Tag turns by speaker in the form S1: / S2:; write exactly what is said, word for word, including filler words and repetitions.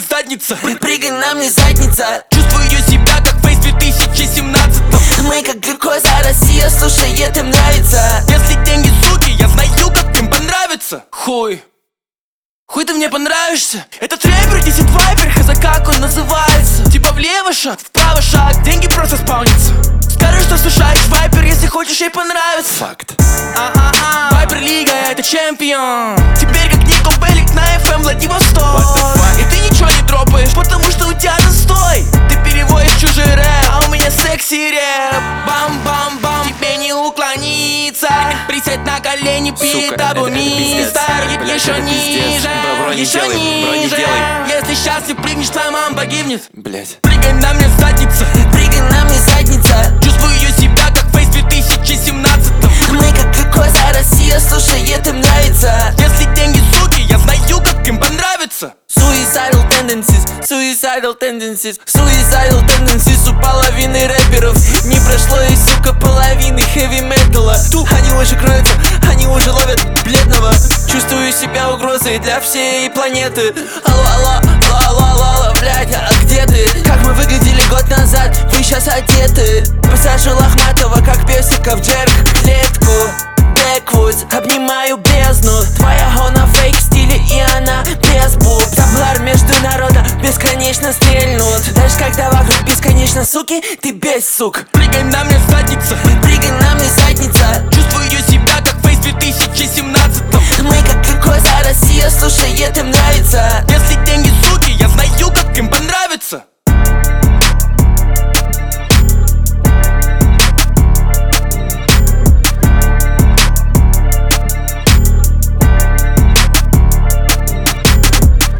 S1: задница.
S2: Прыгай на мне задница.
S1: Чувствую себя как Фейс в две тысячи семнадцатом.
S2: Мы как глюкоза, Россия слушает, им нравится.
S1: Если деньги суки, я знаю, как им понравится. Хуй Хуй ты мне понравишься. Этот рэпер десять вайпер, хз как он называется. Типа влево шаг, вправо шаг, деньги просто спаунятся. Скажи, что слушаешь вайпер, если хочешь ей понравится.
S3: Факт.
S1: А-а-а, Вайпер Лига это чемпион. Теперь как Нико Белик на эф эм Владивосток. И ты ничего не дропаешь, потому что у тебя застой. Ты переводишь чужой рэп, а у меня секси рэп. Бам-бам-бам, тебе не уклониться. Присядь на колени перед тобой, мистер. Еще ниже, еще ниже. Если сейчас ты прыгнешь, твоя мама погибнет.
S3: Блять.
S1: Прыгай на мне задница.
S2: Прыгай на мне задница.
S1: Чувствую себя как Фейс в две тысячи семнадцатом.
S2: Мы как глюкоза, Россия слушает, им нравится.
S1: Если деньги суки, я знаю, как им понравится.
S2: Suicidal tendencies, suicidal tendencies, suicidal tendencies у половины рэперов. Не прошло и, сука, половины хэви-металла. Они уже кроются, они уже ловят бледного. Чувствую себя угрозой для всей планеты. Алло, алло, алло, алло, алло, блядь, а где ты? Как мы выглядели год назад, вы сейчас одеты. Посажу Лохматова, как песика в джерк клетку. Бэквуз, обнимаю бездну. Твоя гона фейк в стиле, и она без буб. Таблар между народа бесконечно стрельнут. Даже когда вокруг бесконечно суки, ты без сук.
S1: Прыгай на мне задница.
S2: Прыгай на мне задница.
S1: Чувствую себя как Фейс в две тысячи семнадцатом.
S2: Мы как глюкоза, Россия слушает,